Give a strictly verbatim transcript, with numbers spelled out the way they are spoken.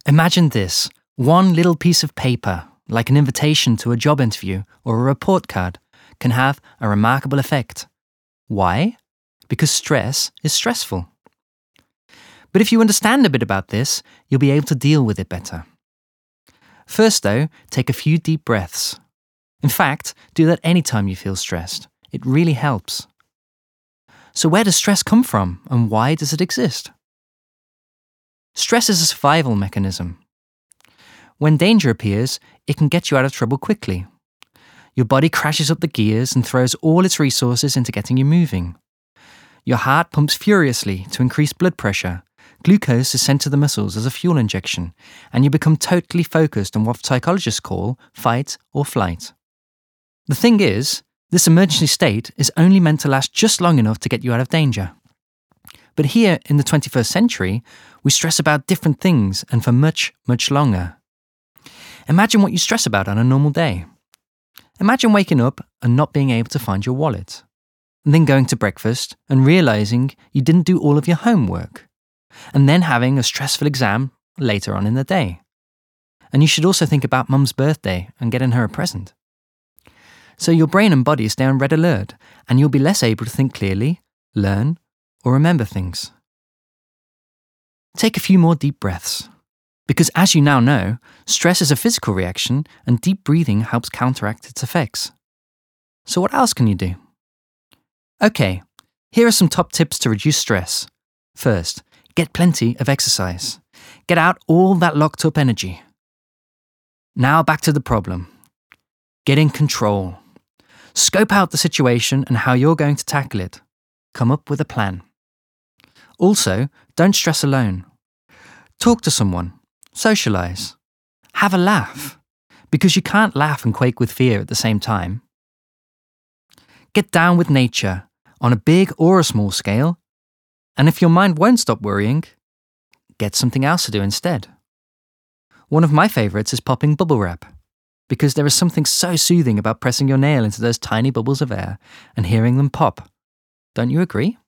Imagine this, one little piece of paper, like an invitation to a job interview or a report card, can have a remarkable effect. Why? Because stress is stressful. But if you understand a bit about this, you'll be able to deal with it better. First though, take a few deep breaths. In fact, do that anytime you feel stressed. It really helps. So where does stress come from and why does it exist? Stress is a survival mechanism. When danger appears, it can get you out of trouble quickly. Your body crashes up the gears and throws all its resources into getting you moving. Your heart pumps furiously to increase blood pressure. Glucose is sent to the muscles as a fuel injection, and you become totally focused on what psychologists call fight or flight. The thing is, this emergency state is only meant to last just long enough to get you out of danger. But here in the twenty-first century, we stress about different things and for much, much longer. Imagine what you stress about on a normal day. Imagine waking up and not being able to find your wallet, and then going to breakfast and realising you didn't do all of your homework, and then having a stressful exam later on in the day. And you should also think about Mum's birthday and getting her a present. So your brain and body stay on red alert, and you'll be less able to think clearly, learn, or remember things. Take a few more deep breaths. Because as you now know, stress is a physical reaction and deep breathing helps counteract its effects. So what else can you do? Okay, here are some top tips to reduce stress. First, get plenty of exercise. Get out all that locked up energy. Now back to the problem. Get in control. Scope out the situation and how you're going to tackle it. Come up with a plan. Also, don't stress alone. Talk to someone. Socialise. Have a laugh. Because you can't laugh and quake with fear at the same time. Get down with nature, on a big or a small scale. And if your mind won't stop worrying, get something else to do instead. One of my favourites is popping bubble wrap, because there is something so soothing about pressing your nail into those tiny bubbles of air and hearing them pop. Don't you agree?